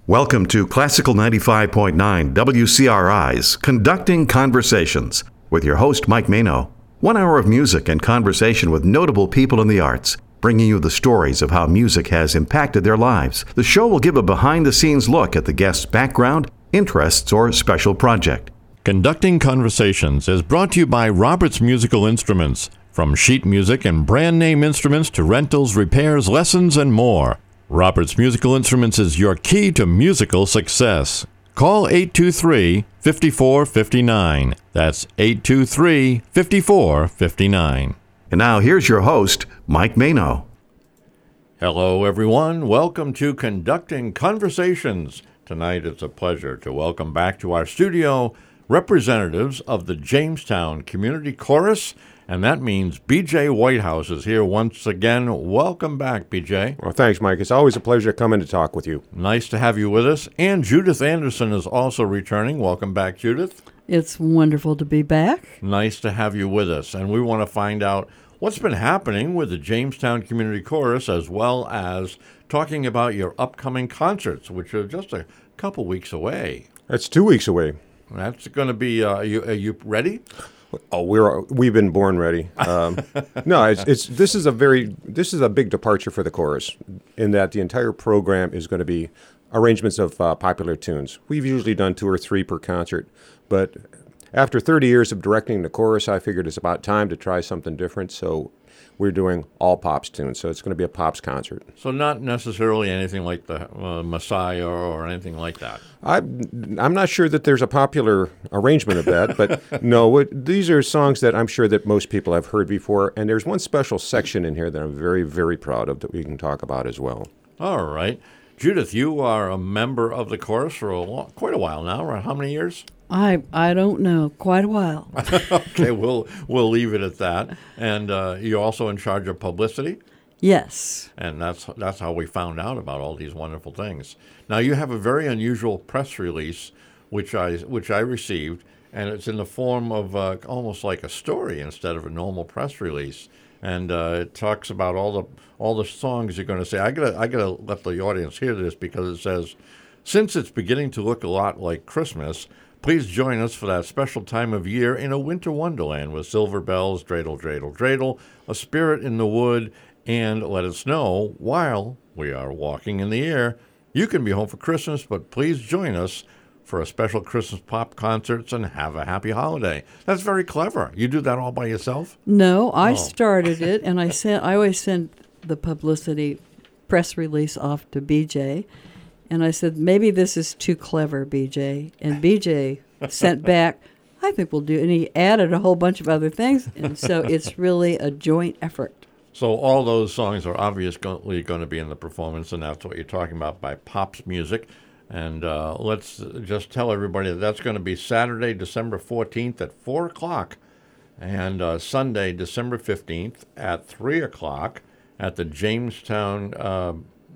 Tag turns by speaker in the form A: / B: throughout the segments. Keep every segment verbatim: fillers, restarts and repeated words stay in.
A: Welcome to Classical ninety-five point nine W C R I's Conducting Conversations with your host, Mike Mano. One hour of music and conversation with notable people in the arts, bringing you the stories of how music has impacted their lives. The show will give a behind-the-scenes look at the guest's background, interests, or special project.
B: Conducting Conversations is brought to you by Roberts Musical Instruments. From sheet music and brand name instruments to rentals, repairs, lessons, and more. Roberts Musical Instruments is your key to musical success. Call eight two three, five four five nine. That's eight two three, five four five nine.
A: And now here's your host, Mike Mano.
B: Hello, everyone. Welcome to Conducting Conversations. Tonight it's a pleasure to welcome back to our studio representatives of the Jamestown Community Chorus, and that means B J Whitehouse is here once again. Welcome back, B J.
C: Well, thanks, Mike. It's always a pleasure to come in to talk with you.
B: Nice to have you with us. And Judith Anderson is also returning. Welcome back, Judith.
D: It's wonderful to be back.
B: Nice to have you with us. And we want to find out what's been happening with the Jamestown Community Chorus, as well as talking about your upcoming concerts, which are just a couple weeks away.
C: It's two weeks away.
B: That's going to be, uh, are, you, are you ready?
C: Oh, we're we've been born ready. Um, no, it's, it's this is a very this is a big departure for the chorus, in that the entire program is going to be arrangements of uh, popular tunes. We've usually done two or three per concert, but after thirty years of directing the chorus, I figured it's about time to try something different. So we're doing all Pops tunes. So it's going to be a Pops concert.
B: So not necessarily anything like the uh, Messiah or anything like that.
C: I, I'm not sure that there's a popular arrangement of that, but no, it, these are songs that I'm sure that most people have heard before, and there's one special section in here that I'm very, very proud of that we can talk about as well.
B: All right. Judith, you are a member of the chorus for a long, quite a while now, right? How many years?
D: I I don't know, quite a while.
B: Okay, we'll we'll leave it at that. And uh, you're also in charge of publicity?
D: Yes.
B: And that's that's how we found out about all these wonderful things. Now, you have a very unusual press release, which I which I received, and it's in the form of uh, almost like a story instead of a normal press release. And uh, it talks about all the all the songs you're going to say. I gotta I gotta let the audience hear this, because it says, since it's beginning to look a lot like Christmas, please join us for that special time of year in a winter wonderland with silver bells, dreidel, dreidel, dreidel, a spirit in the wood, and let us know while we are walking in the air. You can be home for Christmas, but please join us for a special Christmas pop concerts and have a happy holiday. That's very clever. You do that all by yourself?
D: No, I
B: Oh.
D: started it, and I sent. I always send the publicity press release off to B J, and I said, maybe this is too clever, B J. And B J sent back, I think we'll do, and he added a whole bunch of other things, and so it's really a joint effort.
B: So all those songs are obviously going to be in the performance, and that's what you're talking about by Pops Music. And uh, let's just tell everybody that that's going to be Saturday, December fourteenth at four o'clock, and uh, Sunday, December fifteenth at three o'clock at the Jamestown, uh,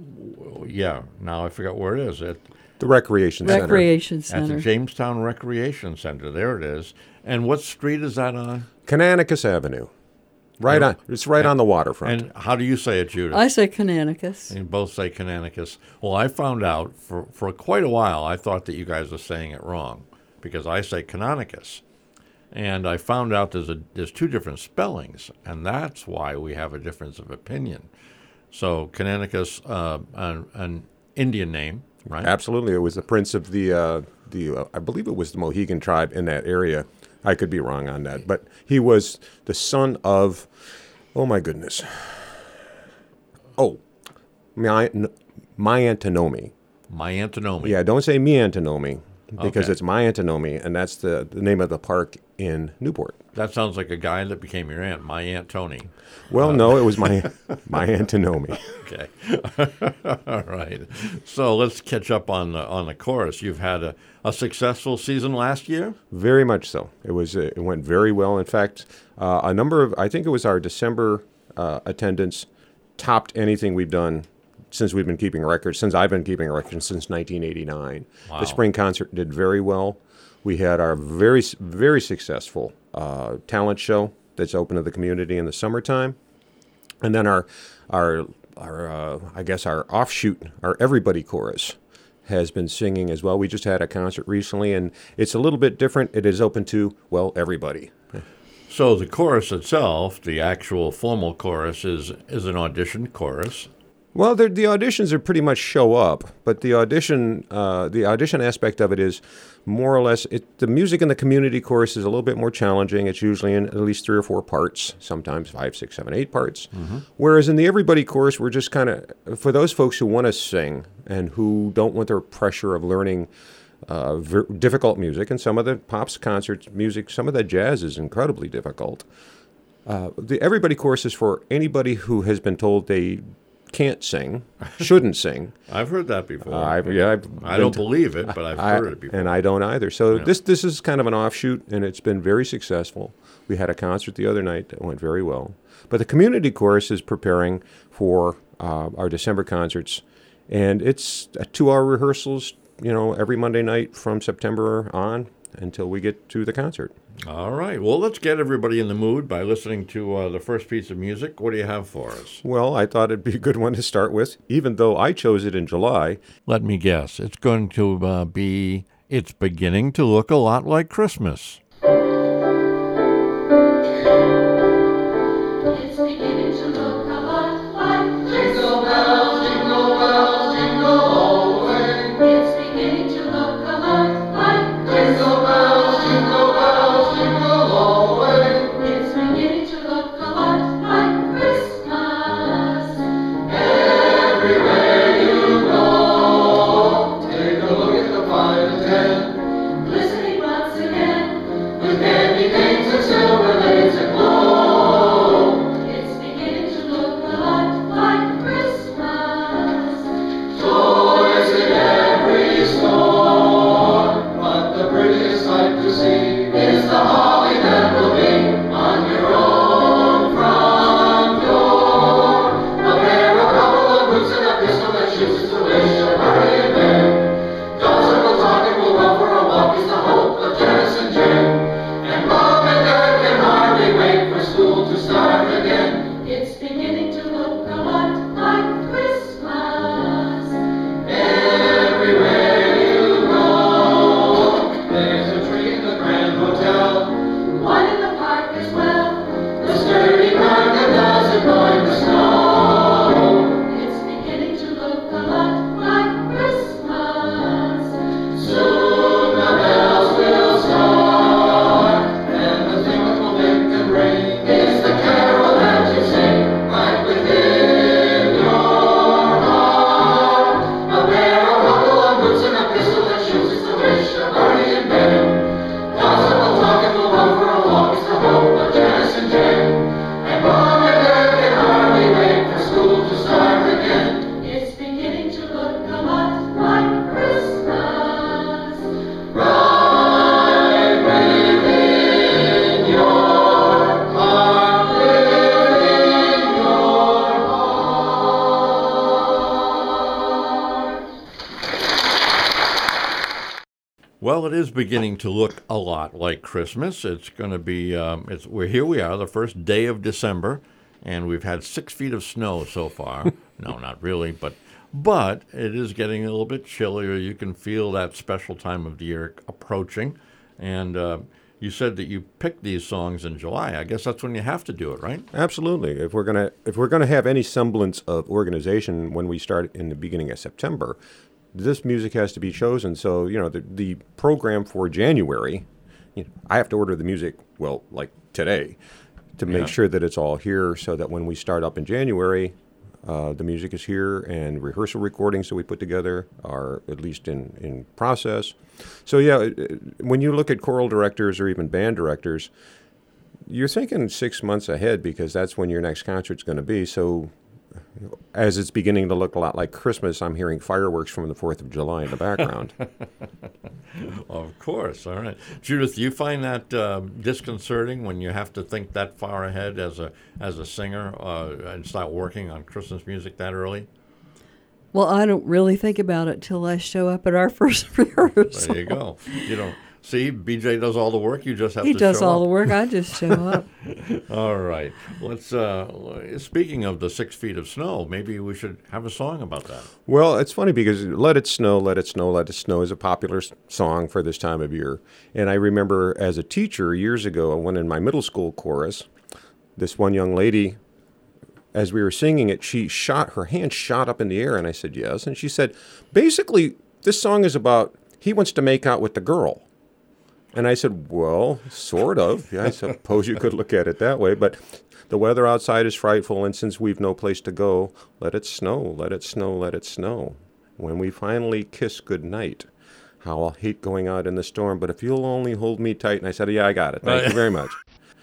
B: yeah, now I forgot where it is. At
C: The Recreation Center.
D: Recreation Center.
B: At the Jamestown Recreation Center. There it is. And what street is that on?
C: Canonicus Avenue. Right on. It's right on the waterfront.
B: And how do you say it, Judith?
D: I say Canonicus.
B: You both say Canonicus. Well, I found out for, for quite a while, I thought that you guys were saying it wrong, because I say Canonicus. And I found out there's a there's two different spellings, and that's why we have a difference of opinion. So Canonicus, uh, an, an Indian name, right?
C: Absolutely. It was the prince of the, uh, the uh, I believe it was the Mohegan tribe in that area. I could be wrong on that. But he was the son of, oh my goodness. Oh, my, my Antinomy.
B: My Antinomy.
C: Yeah, don't say me Antinomy, because
B: Okay.
C: it's my Antinomy, and that's the, the name of the park in Newport.
B: That sounds like a guy that became your aunt, my Aunt Tony.
C: Well, uh, no, it was my my Antinomy.
B: Okay. All right. So let's catch up on the, on the chorus. You've had a, a successful season last year?
C: Very much so. It was uh, it went very well. In fact, uh, a number of I think it was our December uh, attendance topped anything we've done since we've been keeping records. Since I've been keeping records since nineteen eighty-nine.
B: Wow.
C: The spring concert did very well. We had our very very successful uh, talent show that's open to the community in the summertime, and then our our our uh, I guess our offshoot, our Everybody Chorus, has been singing as well. We just had a concert recently, and it's a little bit different. It is open to, well, everybody.
B: So the chorus itself, the actual formal chorus, is is an audition chorus.
C: Well, the auditions are pretty much show up, but the audition, uh, the audition aspect of it is more or less. It, the music in the community chorus is a little bit more challenging. It's usually in at least three or four parts, sometimes five, six, seven, eight parts. Mm-hmm. Whereas in the everybody chorus, we're just kind of for those folks who want to sing and who don't want the pressure of learning uh, ver- difficult music. And some of the pops concerts music, some of the jazz is incredibly difficult. Uh, the everybody chorus is for anybody who has been told they can't sing, shouldn't sing.
B: I've heard that before.
C: Uh, I've, yeah, I've
B: I don't
C: t-
B: believe it, but I've
C: I,
B: heard it before.
C: And I don't either. So
B: Yeah.
C: this this is kind of an offshoot, and it's been very successful. We had a concert the other night that went very well. But the community chorus is preparing for uh, our December concerts, and it's a two-hour rehearsals, you know, every Monday night from September on until we get to the concert.
B: All right. Well, let's get everybody in the mood by listening to uh, the first piece of music. What do you have for us?
C: Well, I thought it'd be a good one to start with, even though I chose it in July.
B: Let me guess. It's going to uh, be It's Beginning to Look a Lot Like Christmas.
E: It's beginning to look a lot like Jingle bells, jingle bells, jingle all the way. It's beginning to look a lot like Jingle bells, jingle bells, jingle all the way. It's beginning to look a lot like Christmas. Everywhere you go, take a look at the five and ten, glistening once again with candy canes and silver lanes and glow. It's beginning to look a lot like Christmas. Toys in every store, but the prettiest sight to see is the holly that will be on your own front door. A pair, a couple of boots, and a pistol that shoots to wish a party in bed. Dolls that will talk and will go for a walk is the hope of Janice and Jen. And Mom and Dad can hardly wait for school to start again. It's beginning to look a lot like Christmas. Everywhere you go, there's a tree in the Grand Hotel, one in the park as well, the sturdy kind that doesn't mind the snow. It's beginning to look a lot like Christmas. Soon the bells will start, and the thing that will make them ring is the carol that you sing right within your heart. A pair, a couple of boots, and a pistol that shoots is the wish of party in bed. Dolls that will talk and will go for a walk is the hope of Janice and Jen. And Mom and Dad can hardly wait for school to start again. It's beginning to look a lot like Christmas. Right within your heart, within your heart.
B: Well, it is beginning to look a lot like Christmas. It's going to be, um, it's, we're here we are, the first day of December, and we've had six feet of snow so far. No, not really, but but it is getting a little bit chillier. You can feel that special time of the year approaching. And uh, you said that you picked these songs in July. I guess that's when you have to do it, right?
C: Absolutely. If we're gonna if we're gonna have any semblance of organization when we start in the beginning of September, this music has to be chosen. So you know the the program for January, you know, I have to order the music well like today to make
B: Yeah.
C: sure that it's all here, so that when we start up in January, uh, the music is here and rehearsal recordings that we put together are at least in in process. So yeah, it- it- when you look at choral directors or even band directors, you're thinking six months ahead because that's when your next concert's going to be. So as it's beginning to look a lot like Christmas, I'm hearing fireworks from the fourth of July in the background.
B: Of course. All right. Judith, do you find that uh, disconcerting when you have to think that far ahead as a as a singer uh, and start working on Christmas music that early?
D: Well, I don't really think about it till I show up at our first rehearsal.
B: There you go. You don't. See, B J does all the work. You just have
D: He
B: to
D: does
B: show
D: all
B: up.
D: the work. I just show up.
B: All right. Let's. Uh, speaking of the six feet of snow, maybe we should have a song about that.
C: Well, it's funny because Let It Snow, Let It Snow, Let It Snow is a popular s- song for this time of year. And I remember as a teacher years ago, when in my middle school chorus, this one young lady, as we were singing it, she shot, her hand shot up in the air, and I said, yes. And she said, basically, this song is about, he wants to make out with the girl. And I said, well, sort of. Yeah, I suppose you could look at it that way. But the weather outside is frightful, and since we've no place to go, let it snow, let it snow, let it snow. When we finally kiss goodnight, how I'll hate going out in the storm, but if you'll only hold me tight. And I said, yeah, I got it. Thank you very much.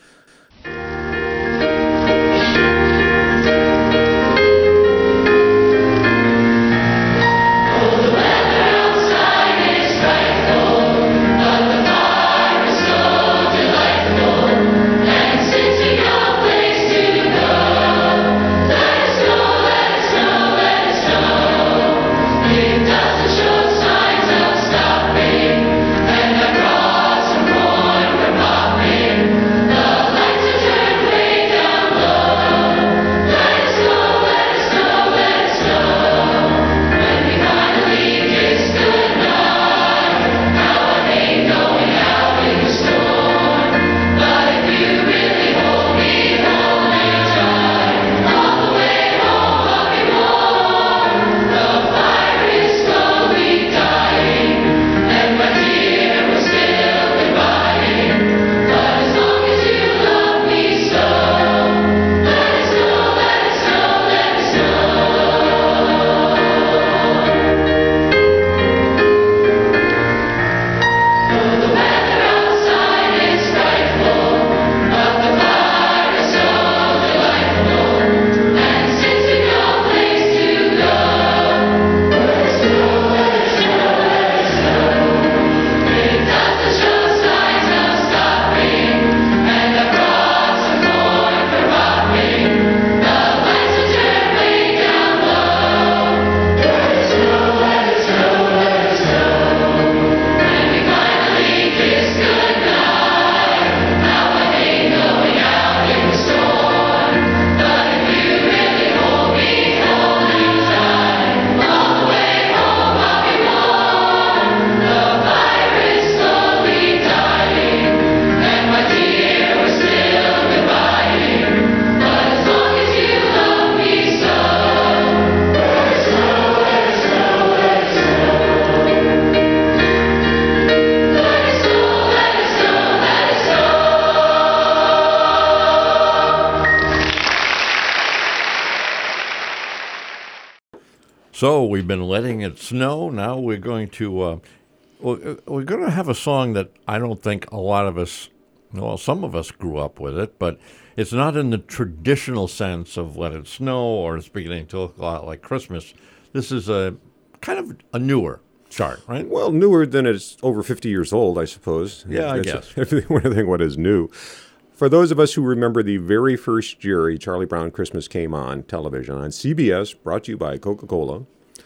B: So we've been letting it snow. Now we're going to uh, we're going to have a song that I don't think a lot of us, well, some of us grew up with it, but it's not in the traditional sense of Let It Snow or it's beginning to look a lot like Christmas. This is a kind of a newer chart, right?
C: Well, newer than it's over fifty years old, I suppose.
B: Yeah, I
C: That's
B: guess.
C: Everything what is new. For those of us who remember the very first year a Charlie Brown Christmas came on television on C B S, brought to you by Coca-Cola,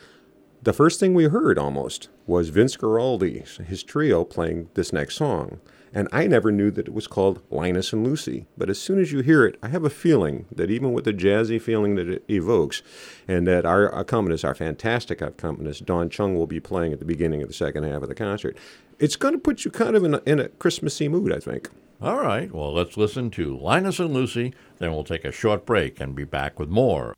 C: the first thing we heard almost was Vince Guaraldi, his trio, playing this next song. And I never knew that it was called Linus and Lucy. But as soon as you hear it, I have a feeling that even with the jazzy feeling that it evokes, and that our accompanist, our fantastic accompanist, Don Chung, will be playing at the beginning of the second half of the concert, it's going to put you kind of in a, in a Christmassy mood, I think.
B: All right. Well, let's listen to Linus and Lucy. Then we'll take a short break and be back with more.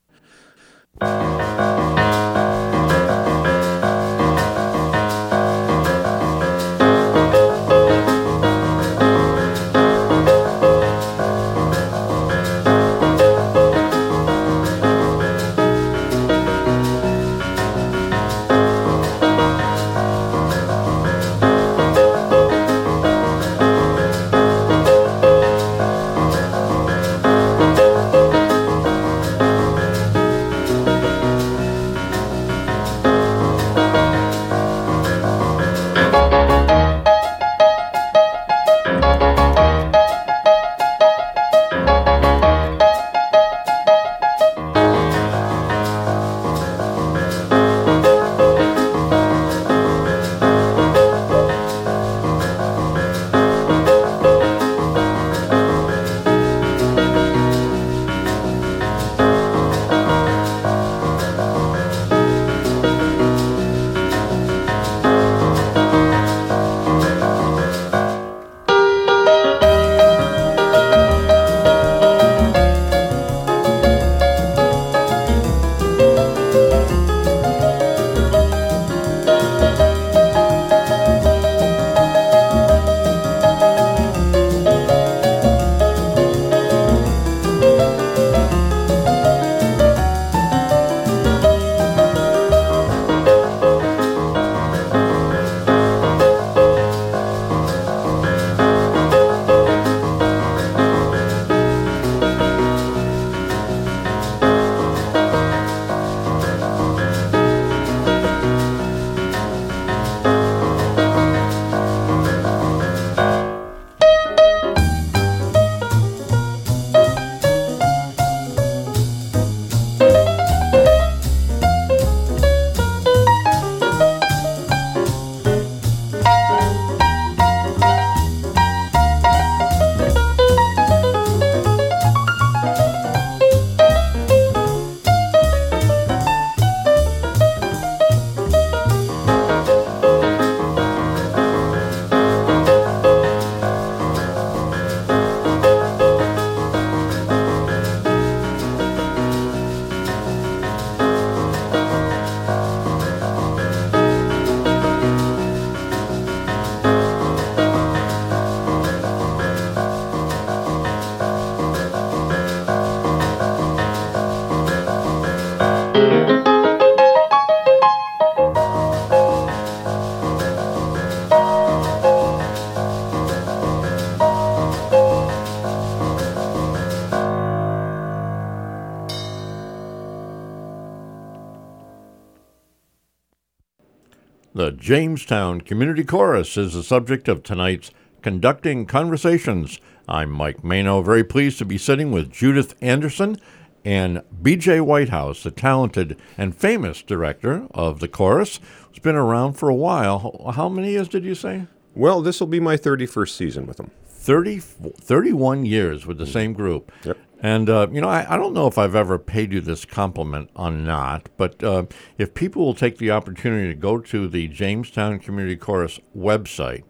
B: Jamestown Community Chorus is the subject of tonight's Conducting Conversations. I'm Mike Mano, very pleased to be sitting with Judith Anderson and B J Whitehouse, the talented and famous director of the chorus. It's been around for a while. How many years did you say?
C: Well, this will be my thirty-first season with them.
B: thirty, thirty-one years with the same group.
C: Yep.
B: And, uh, you know, I, I don't know if I've ever paid you this compliment or not, but uh, if people will take the opportunity to go to the Jamestown Community Chorus website,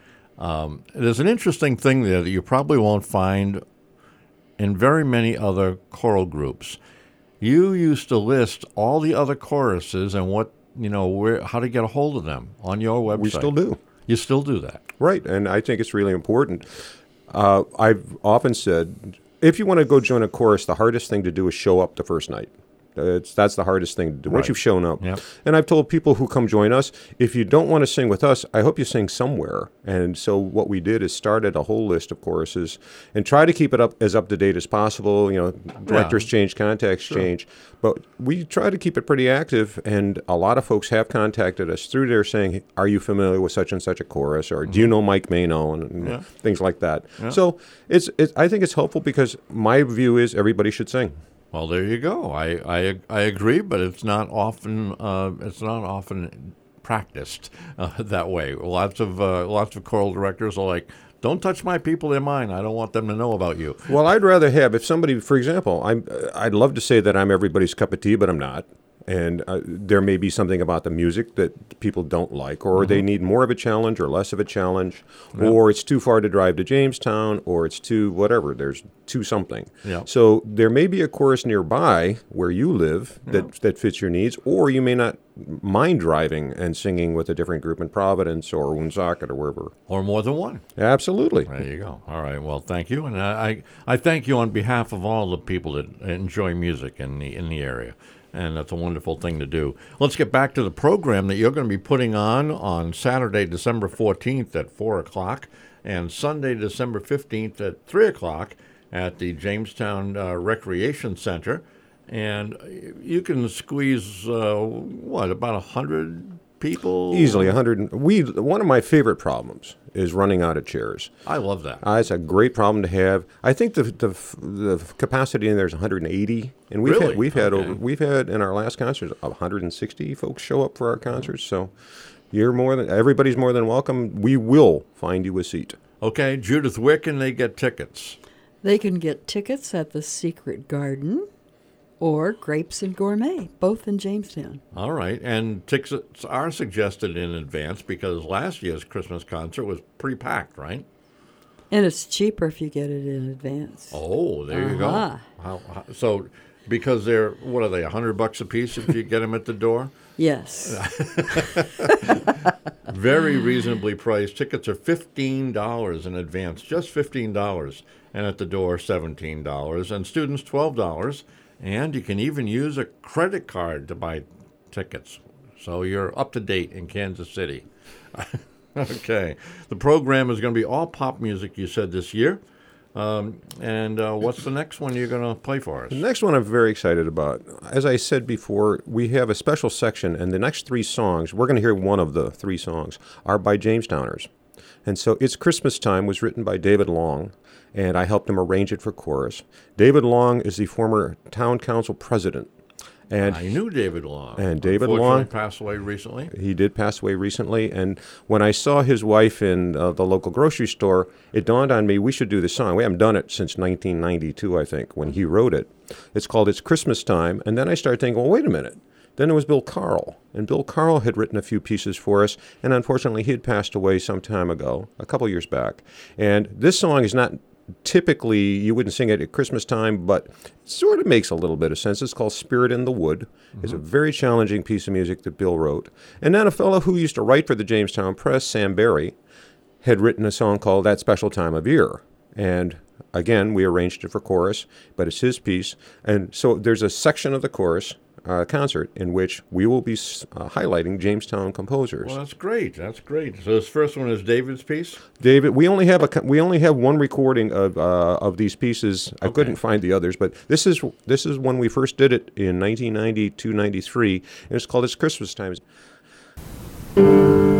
B: um, there's an interesting thing there that you probably won't find in very many other choral groups. You used to list all the other choruses and what, you know, where, how to get a hold of them on your website.
C: We still do.
B: You still do that.
C: Right, and I think it's really important. Uh, I've often said, if you want to go join a chorus, the hardest thing to do is show up the first night. It's, that's the hardest thing to do. Once
B: Right.
C: you've shown up.
B: Yep.
C: And I've told people who come join us, if you don't want to sing with us, I hope you sing somewhere. And so what we did is started a whole list of choruses and try to keep it up as up to date as possible. You know, directors
B: Yeah.
C: change, contacts
B: Sure.
C: change. But we try to keep it pretty active, and a lot of folks have contacted us through there saying, are you familiar with such and such a chorus? Or do you know Mike Mano? And, and
B: Yeah.
C: things like that.
B: Yeah.
C: So it's, it's, I think it's helpful because my view is everybody should sing.
B: Well, there you go. I, I, I agree, but it's not often uh, it's not often practiced uh, that way. Lots of uh, lots of choral directors are like, "Don't touch my people; they're mine. I don't want them to know about you."
C: Well, I'd rather have, if somebody, for example, I'm, I'd love to say that I'm everybody's cup of tea, but I'm not. And uh, there may be something about the music that people don't like, or they need more of a challenge or less of a challenge, or it's too far to drive to Jamestown, or it's too whatever. There's too something.
B: Yeah.
C: So there may be a chorus nearby where you live that, that fits your needs, or you may not mind driving and singing with a different group in Providence or Woonsocket or wherever.
B: Or more than one.
C: Absolutely.
B: There you go. All right. Well, thank you, and I, I I thank you on behalf of all the people that enjoy music in the in the area. And that's a wonderful thing to do. Let's get back to the program that you're going to be putting on on Saturday, December fourteenth at four o'clock and Sunday, December fifteenth at three o'clock at the Jamestown uh, Recreation Center. And you can squeeze, uh, what, about one hundred people?
C: Easily one hundred. We one of my favorite problems is running out of chairs.
B: I love that.
C: Uh, it's a great problem to have. I think the the, the capacity in there is one hundred eighty, and we've
B: Really?
C: had we've had
B: Okay.
C: over we've had in our last concert one hundred sixty folks show up for our concerts. So you're more than everybody's more than welcome. We will find you a seat.
B: Okay, Judith, where can they get tickets?
D: They can get tickets at the Secret Garden or Grapes and Gourmet, both in Jamestown.
B: All right, and tickets are suggested in advance because last year's Christmas concert was pretty packed, right?
D: And it's cheaper if you get it in advance.
B: Oh, there you go.
D: Uh-huh.
B: How, how, so, because they're what are they, a hundred bucks a piece if you get them at the door?
D: Yes.
B: Very reasonably priced. Tickets are fifteen dollars in advance, just fifteen dollars, and at the door seventeen dollars, and students twelve dollars. And you can even use a credit card to buy tickets. So you're up to date in Kansas City. Okay. The program is going to be all pop music, you said, this year. Um, and uh, what's the next one you're going to play for us?
C: The next one I'm very excited about. As I said before, we have a special section, and the next three songs, we're going to hear one of the three songs, are by Jamestowners. And so It's Christmas Time was written by David Long, and I helped him arrange it for chorus. David Long is the former town council president. And
B: I knew David Long.
C: And David
B: Unfortunately,
C: Long
B: passed away recently.
C: He did pass away recently, and when I saw his wife in uh, the local grocery store, it dawned on me we should do this song. We haven't done it since nineteen ninety-two, I think, when he wrote it. It's called It's Christmas Time, and then I started thinking, well, wait a minute. Then it was Bill Carl, and Bill Carl had written a few pieces for us, and unfortunately he had passed away some time ago, a couple years back. And this song is not typically, you wouldn't sing it at Christmas time, but it sort of makes a little bit of sense. It's called Spirit in the Wood. Mm-hmm. It's a very challenging piece of music that Bill wrote. And then a fellow who used to write for the Jamestown Press, Sam Barry, had written a song called That Special Time of Year. And again, we arranged it for chorus, but it's his piece. And so there's a section of the chorus uh, concert in which we will be uh, highlighting Jamestown composers.
B: Well, that's great. That's great. So this first one is David's piece?
C: David, we only have a we only have one recording of uh, of these pieces. I
B: Okay.
C: couldn't find the others, but this is this is when we first did it in nineteen ninety-two ninety-three, and it's called It's Christmas Time.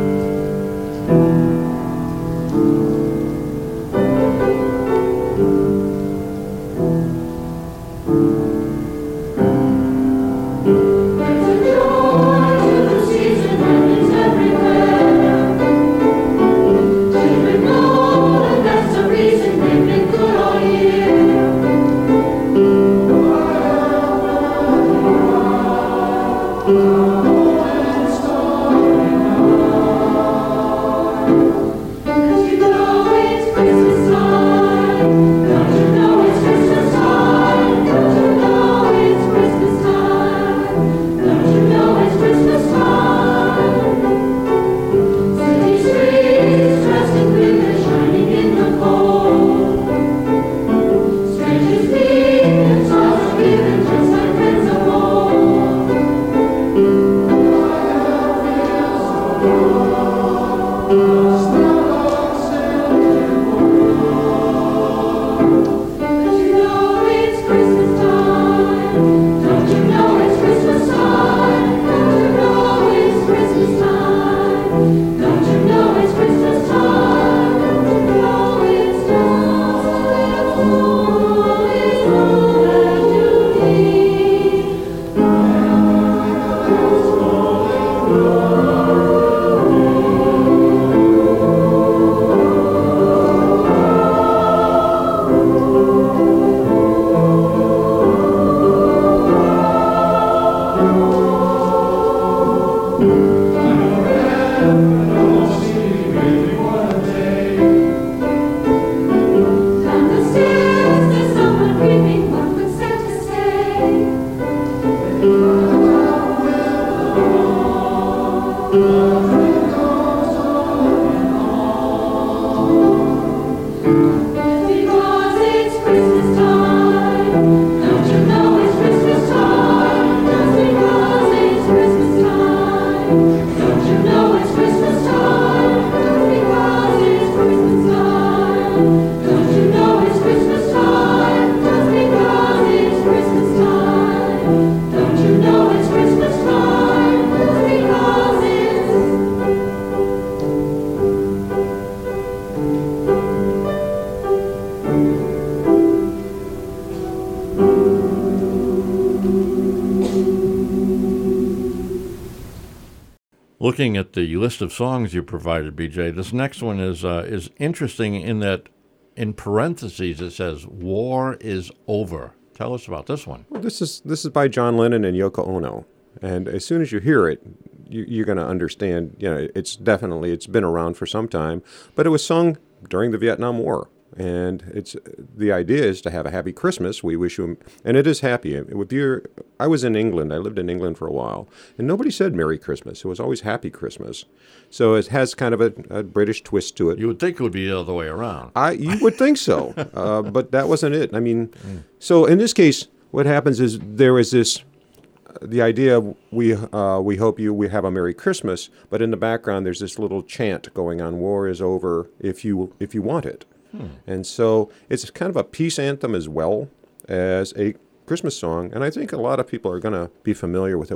B: Looking at the list of songs you provided, B J, this next one is uh, is interesting in that in parentheses it says "War is over." Tell us about this one.
C: Well, this is this is by John Lennon and Yoko Ono, and as soon as you hear it, you, you're going to understand. You know, it's definitely it's been around for some time, but it was sung during the Vietnam War. And it's the idea is to have a happy Christmas. We wish you, and it is happy. With your, I was in England. I lived in England for a while, and nobody said Merry Christmas. It was always Happy Christmas. So it has kind of a, a British twist to it.
B: You would think it would be the other way around.
C: I, you would think so, uh, but that wasn't it. I mean, mm. so in this case, what happens is there is this. The idea we uh, we hope you we have a Merry Christmas, but in the background there's this little chant going on. War is over if you if you want it. Hmm. And so it's kind of a peace anthem as well as a Christmas song, and I think a lot of people are going to be familiar with it.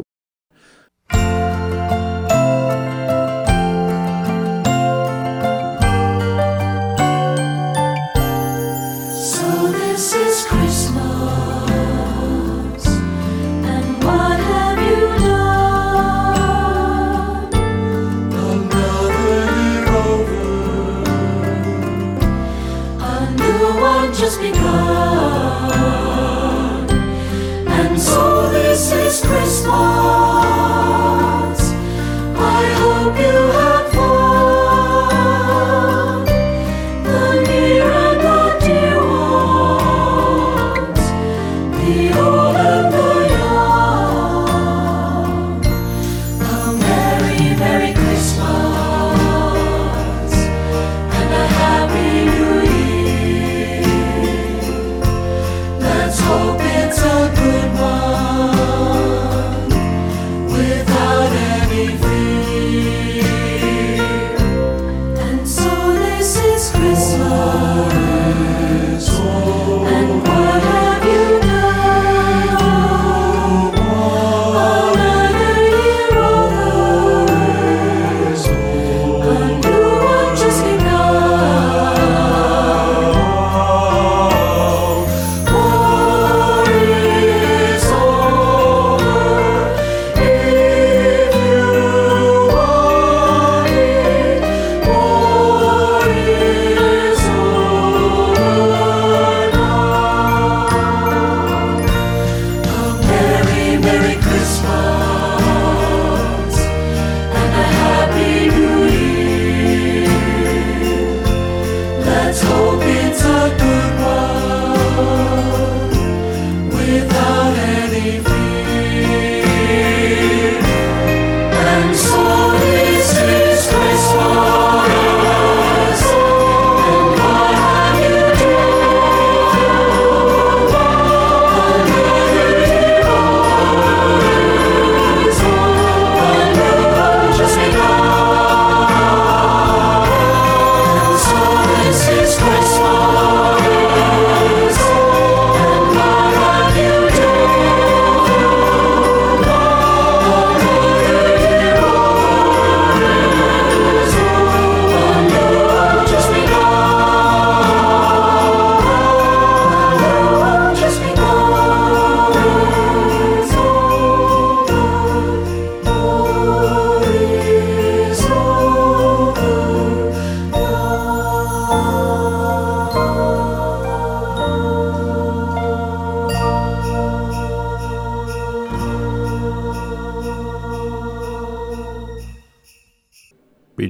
E: So this is Christmas, and what have you done? Another year over, just begun, and so this is Christmas. I hope you had fun, the near and the dear ones, the old and the young. A merry, merry Christmas and a happy New Year. Let's hope it's a good one, without any fear.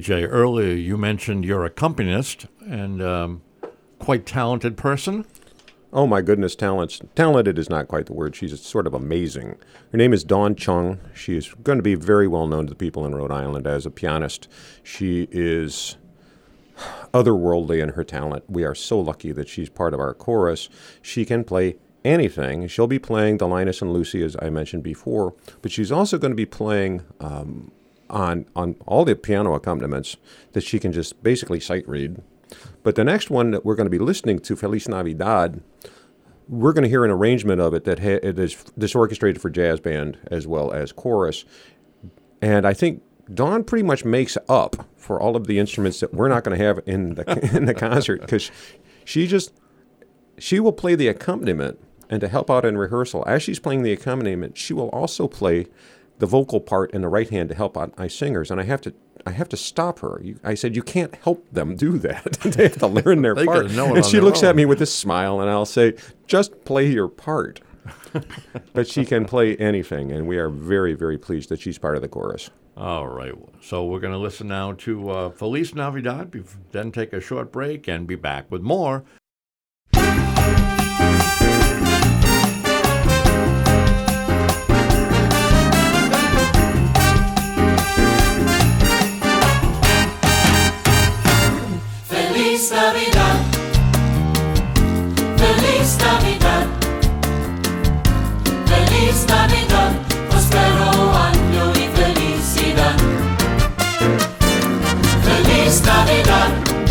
B: J, earlier you mentioned you're a accompanist and um, quite talented person.
C: Oh, my goodness, talents. Talented is not quite the word. She's sort of amazing. Her name is Dawn Chung. She is going to be very well known to the people in Rhode Island as a pianist. She is otherworldly in her talent. We are so lucky that she's part of our chorus. She can play anything. She'll be playing the Linus and Lucy, as I mentioned before, but she's also going to be playing um, on, on all the piano accompaniments that she can just basically sight read. But the next one that we're going to be listening to, Feliz Navidad, we're going to hear an arrangement of it that ha- it is this orchestrated for jazz band as well as chorus. And I think Dawn pretty much makes up for all of the instruments that we're not going to have in the in the concert, because she just she will play the accompaniment, and to help out in rehearsal, as she's playing the accompaniment, she will also play the vocal part in the right hand to help out my singers. And I have to I have to stop her. You, I said, you can't help them do that. They have to learn their
B: They
C: part.
B: gotta know it
C: And
B: on
C: she
B: their
C: looks
B: own.
C: at me with this smile, and I'll say, just play your part. But she can play anything, and we are very, very pleased that she's part of the chorus.
B: All right. So we're going to listen now to uh, Feliz Navidad, bef- then take a short break and be back with more.
E: Feliz Navidad, Feliz Navidad, Feliz Navidad, prospero año y felicidad. Feliz Navidad,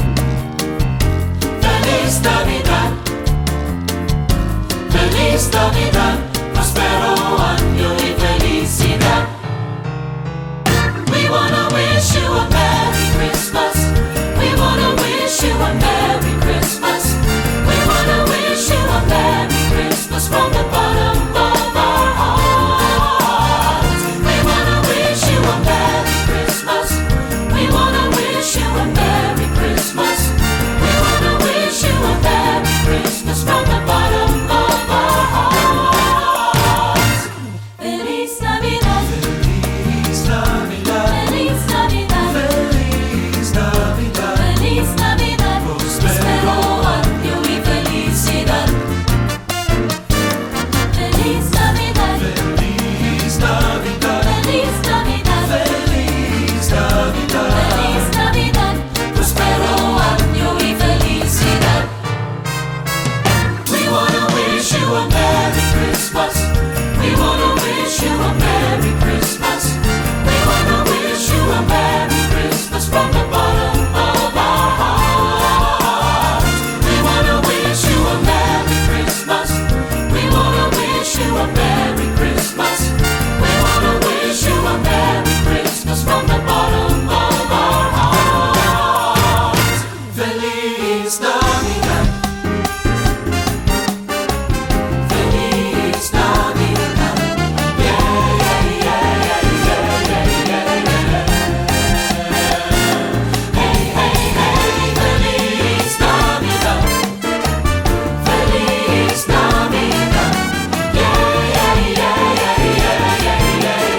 E: Feliz Navidad, Feliz Navidad, prospero año y felicidad. We wanna wish you a Merry Christmas. We wanna wish you a Merry Christmas. We wanna wish you a Merry Christmas from the bottom of our hearts. We wanna wish you a Merry Christmas. We wanna wish you a Merry Christmas. We wanna wish you a Merry Christmas from the bottom of our hearts. Feliz Navidad. Feliz Navidad. Feliz Navidad. Feliz Navidad. Feliz Navidad. Prospero año y felicidad. Feliz Navidad. Feliz Navidad. Feliz Navidad. Feliz Navidad. Feliz Navidad. Prospero año y felicidad. We wanna wish you a Merry Christmas. We wanna wish you a Merry Christmas. We wanna wish you a Merry Christmas from the bottom of our hearts. We wanna wish you a Merry Christmas. We wanna wish you a Merry Christmas. We wanna wish you a Merry Christmas from the bottom of our hearts. Feliz Navidad. Feliz Navidad. Yeah, yeah, yeah, yeah, yeah, yeah, yeah. Hey, hey, hey, Feliz Navidad. Feliz Navidad. Yeah, yeah, yeah, yeah, yeah, yeah,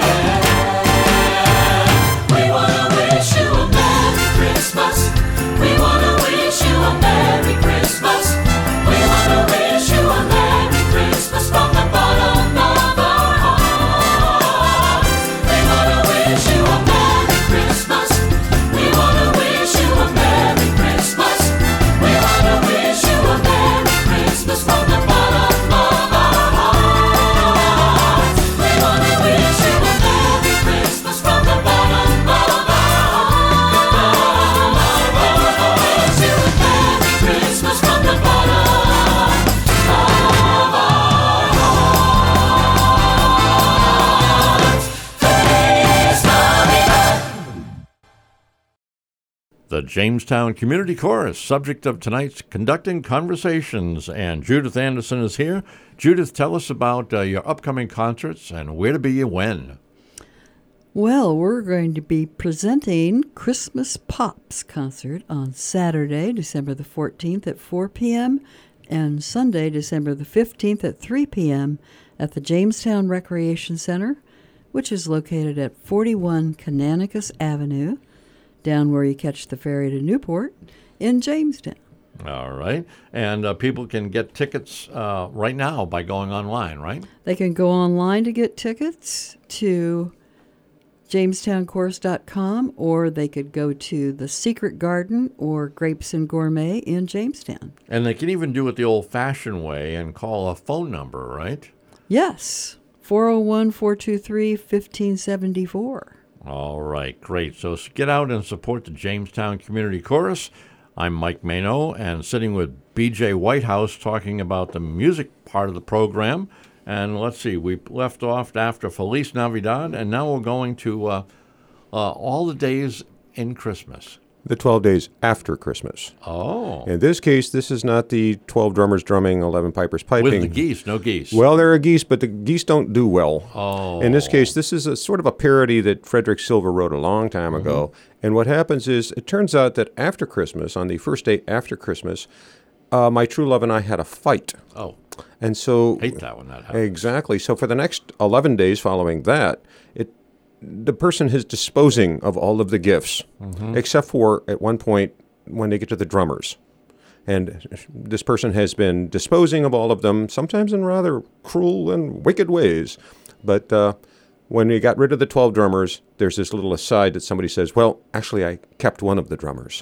E: yeah. We wanna wish you a Merry Christmas. We wanna wish you a Merry Christmas. We wanna wish you a Merry Christmas from the bottom of our hearts. We wanna wish you a Merry Christmas. We wanna wish you a Merry Christmas. We wanna wish you a Merry Christmas from the bottom of our hearts. We wanna wish you a Merry Christmas from the bottom of our hearts. You a Merry Christmas from the bottom of our hearts. Feliz Navidad.
B: The Jamestown Community Chorus, subject of tonight's Conducting Conversations. And Judith Anderson is here. Judith, tell us about uh, your upcoming concerts and where to be when.
D: Well, we're going to be presenting Christmas Pops concert on Saturday, December the fourteenth at four p.m. and Sunday, December the fifteenth at three p.m. at the Jamestown Recreation Center, which is located at forty-one Canonicus Avenue, down where you catch the ferry to Newport in Jamestown.
B: All right. And uh, people can get tickets uh, right now by going online, right?
D: They can go online to get tickets to jamestown chorus dot com, or they could go to the Secret Garden or Grapes and Gourmet in Jamestown.
B: And they can even do it the old-fashioned way and call a phone number, right?
D: Yes, four oh one, four two three, one five seven four.
B: All right, great. So s- get out and support the Jamestown Community Chorus. I'm Mike Mano, and sitting with B J Whitehouse talking about the music part of the program. And let's see, we left off after Feliz Navidad, and now we're going to uh, uh, all the days in Christmas.
C: The twelve days after Christmas.
B: Oh,
C: In this case, this is not the twelve drummers drumming, eleven pipers piping.
B: with the geese, no geese.
C: Well, there are geese, but the geese don't do well.
B: Oh.
C: In this case, this is a sort of a parody that Frederick Silver wrote a long time ago. And what happens is, it turns out that after Christmas, on the first day after Christmas, uh, my true love and I had a fight.
B: Oh,
C: And so...
B: hate that when that happens.
C: Exactly. So for the next eleven days following that, it the person is disposing of all of the gifts, except for at one point when they get to the drummers. And this person has been disposing of all of them, sometimes in rather cruel and wicked ways. But uh, when we got rid of the twelve drummers, there's this little aside that somebody says, well, actually, I kept one of the drummers.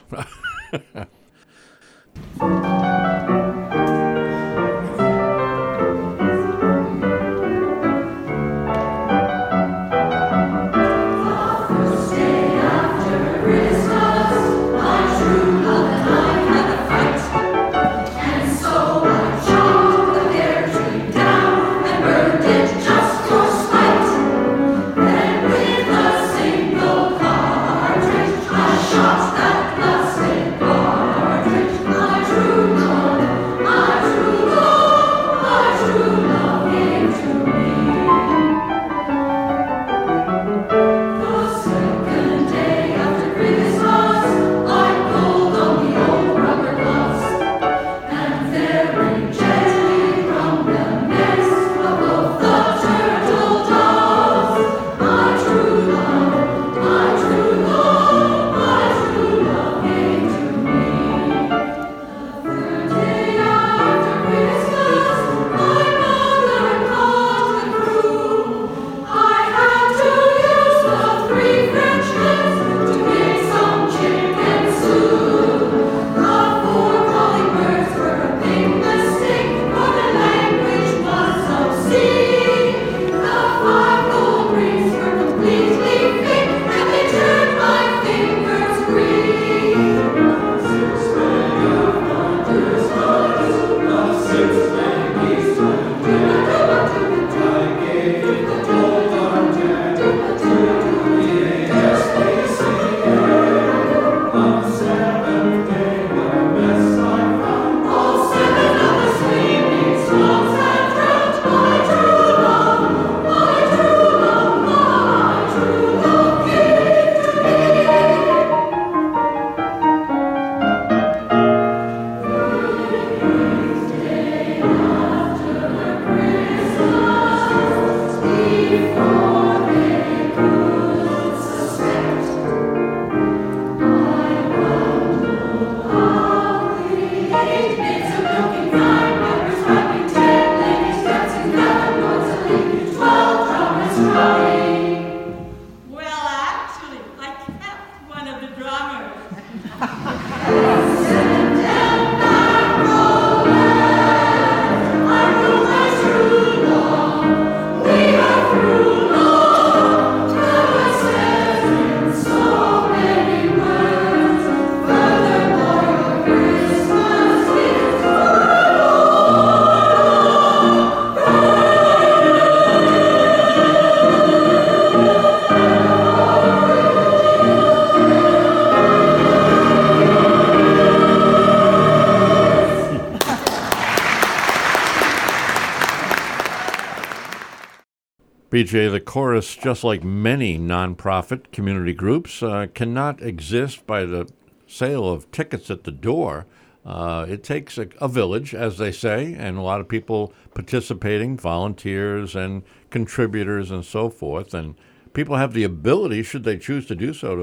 B: B J, the chorus, just like many nonprofit community groups, uh, cannot exist by the sale of tickets at the door. Uh, it takes a, a village, as they say, and a lot of people participating, volunteers and contributors and so forth. And people have the ability, should they choose to do so, to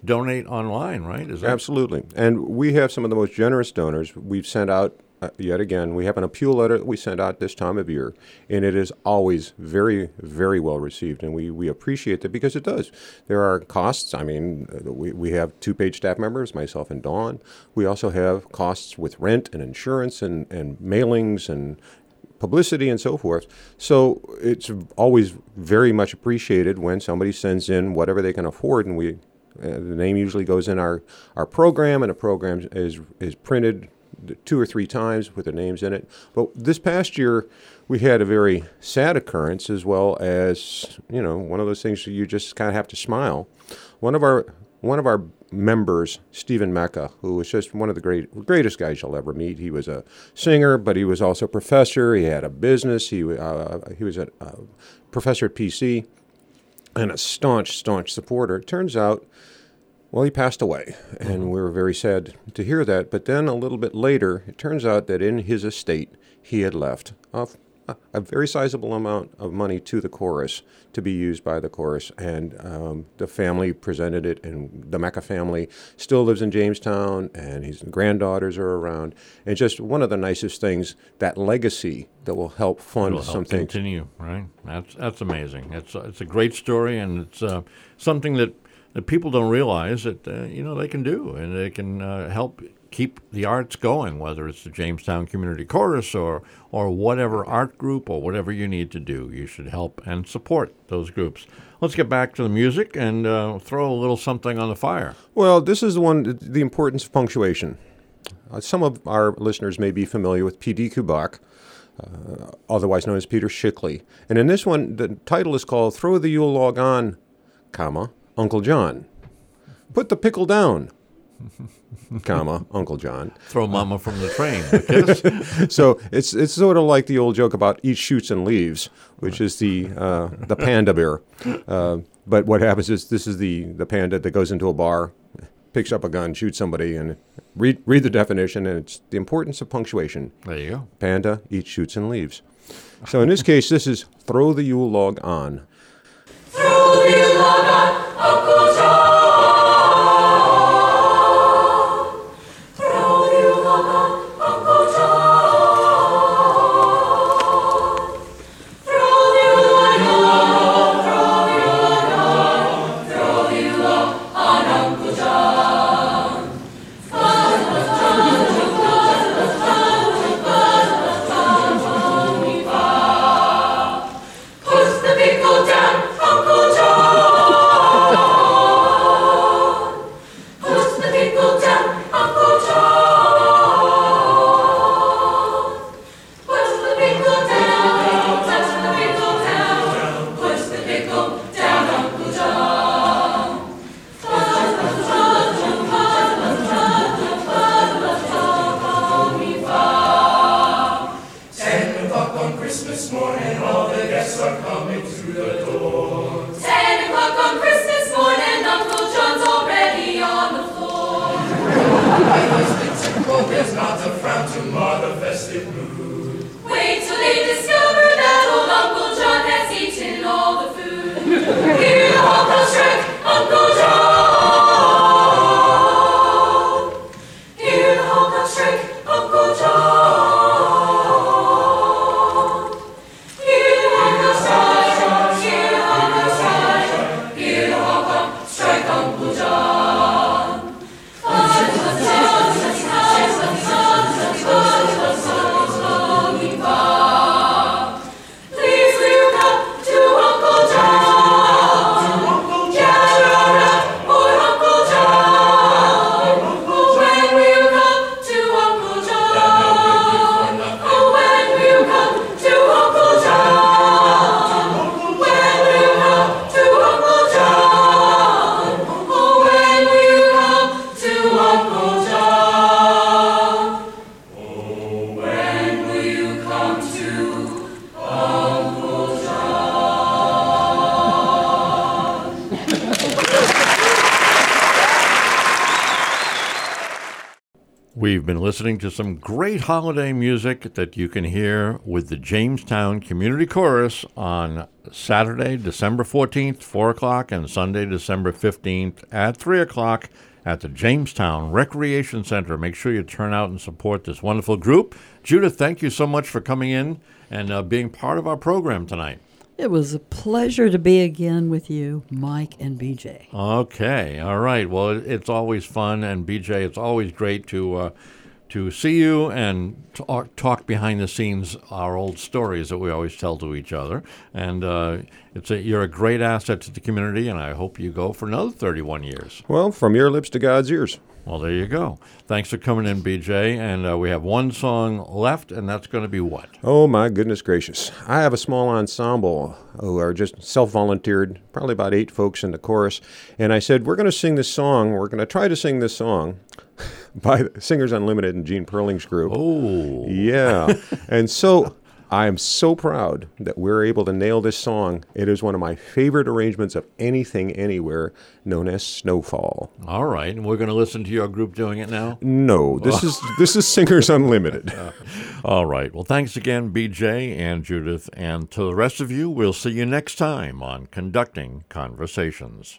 B: donate online, right? Is that
C: Absolutely. And we have some of the most generous donors. We've sent out, uh, yet again, we have an appeal letter that we send out this time of year, and it is always very, very well received, and we, we appreciate that because it does. There are costs. I mean, uh, we, we have two paid staff members, myself and Dawn. We also have costs with rent and insurance and, and mailings and publicity and so forth. So it's always very much appreciated when somebody sends in whatever they can afford, and we uh, the name usually goes in our, our program, and the program is is printed two or three times with their names in it. But this past year, we had a very sad occurrence, as well as, you know, one of those things that you just kind of have to smile. One of our one of our members, Stephen Mecca, who was just one of the great greatest guys you'll ever meet. He was a singer, but he was also a professor. He had a business. He uh, he was a uh, professor at P C and a staunch, staunch supporter. It turns out, well, he passed away, and we were very sad to hear that. But then a little bit later, it turns out that in his estate, he had left a, a very sizable amount of money to the chorus to be used by the chorus. And um, the family presented it, and the Mecca family still lives in Jamestown, and his granddaughters are around. And just one of the nicest things, that legacy that will help fund
B: It'll help
C: something.
B: continue, right? That's that's amazing. It's it's a great story, and it's uh, something that, that people don't realize that uh, you know they can do, and they can uh, help keep the arts going, whether it's the Jamestown Community Chorus or or whatever art group or whatever you need to do. You should help and support those groups. Let's get back to the music and uh, throw a little something on the fire.
C: Well, this is the one, the importance of punctuation. Uh, some of our listeners may be familiar with P D Kubak, uh, otherwise known as Peter Shickley. And in this one, the title is called Throw the Yule Log On, comma, Uncle John. Put the pickle down, comma, Uncle John.
B: Throw Mama from the train, I guess.
C: So it's it's sort of like the old joke about eat shoots and leaves, which is the uh, the panda bear. Uh, but what happens is this is the, the panda that goes into a bar, picks up a gun, shoots somebody, and read read the definition, and it's the importance of punctuation.
B: There you go.
C: Panda eats shoots and leaves. So in this case, this is Throw the Yule Log On.
E: Throw the Yule log on, Uncle John. Throw the Yule log on, Uncle John. Throw the Yule log, throw the Yule log on, throw the Yule log on, Uncle John. Push the pickle down, Uncle John. Push the pickle down, Uncle John. Push the pickle down, touch the pickle down. Push the pickle down, Uncle John.
F: Ten o'clock on Christmas morning, all the guests are coming to the door.
E: Ten o'clock on Christmas morning, Uncle John's already on the floor.
F: My husband's simple, there's not a frown to mar the festive mood.
E: Wait till they discover that old Uncle John has eaten all the food. Hear the whole house strike, Uncle John. Hear the whole house strike, Uncle John. Hear the whole house strike, hear the whole house strike, hear the whole house strike, Uncle John. Uncle John, Uncle John, Uncle John, Uncle John, Uncle John.
B: We've been listening to some great holiday music that you can hear with the Jamestown Community Chorus on Saturday, December fourteenth, four o'clock, and Sunday, December fifteenth at three o'clock at the Jamestown Recreation Center. Make sure you turn out and support this wonderful group. Judith, thank you so much for coming in and uh, being part of our program tonight.
D: It was a pleasure to be again with you, Mike and B J.
B: Okay, all right. Well, it- it's always fun, and B J, it's always great to uh, to see you and talk, talk behind the scenes, our old stories that we always tell to each other. And uh, it's a, you're a great asset to the community, and I hope you go for another thirty-one years.
C: Well, from your lips to God's ears.
B: Well, there you go. Thanks for coming in, B J. And uh, we have one song left, and that's going to be what?
C: Oh, my goodness gracious. I have a small ensemble who are just self-volunteered, probably about eight folks in the chorus. And I said, we're going to sing this song. We're going to try to sing this song by Singers Unlimited and Gene Perling's group.
B: Oh.
C: Yeah. And so I am so proud that we're able to nail this song. It is one of my favorite arrangements of Anything Anywhere, known as Snowfall.
B: All right. And we're going to listen to your group doing it now?
C: No, this is this is Singers Unlimited.
B: All right. Well, thanks again, B J and Judith. And to the rest of you, we'll see you next time on Conducting Conversations.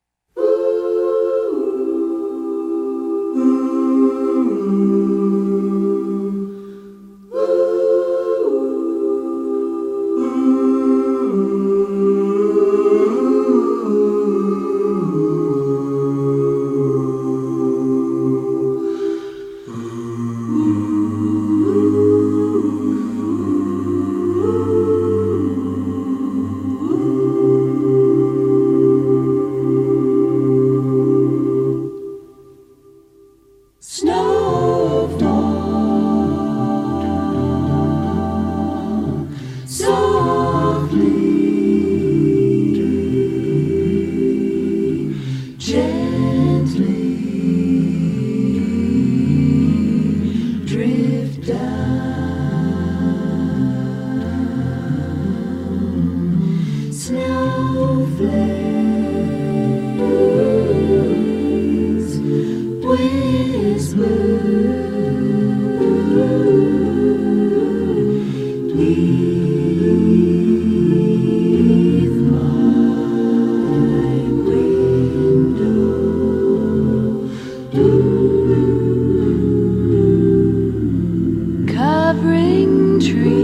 G: Covering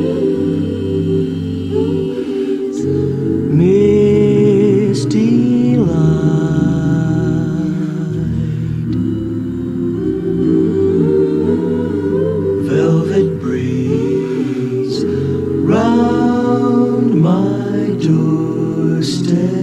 G: trees, misty light, velvet breeze round my doorstep.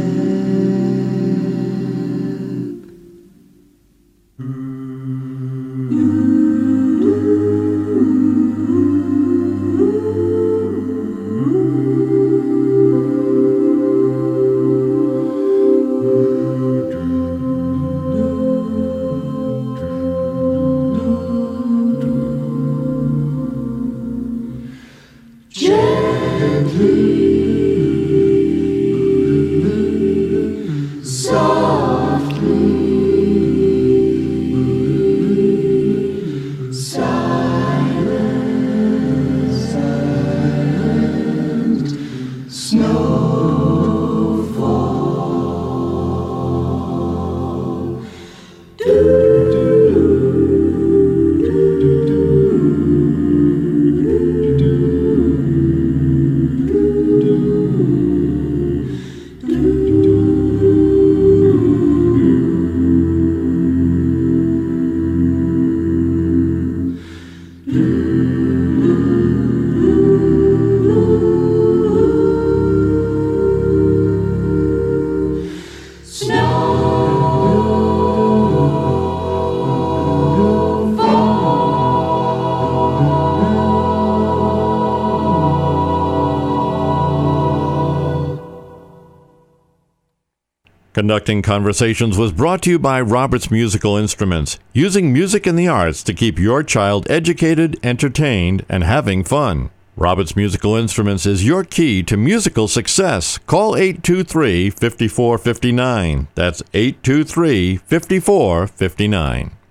B: Conducting Conversations was brought to you by Roberts Musical Instruments, using music in the arts to keep your child educated, entertained, and having fun. Roberts Musical Instruments is your key to musical success. Call eight two three, five four five nine. That's eight two three, five four five nine.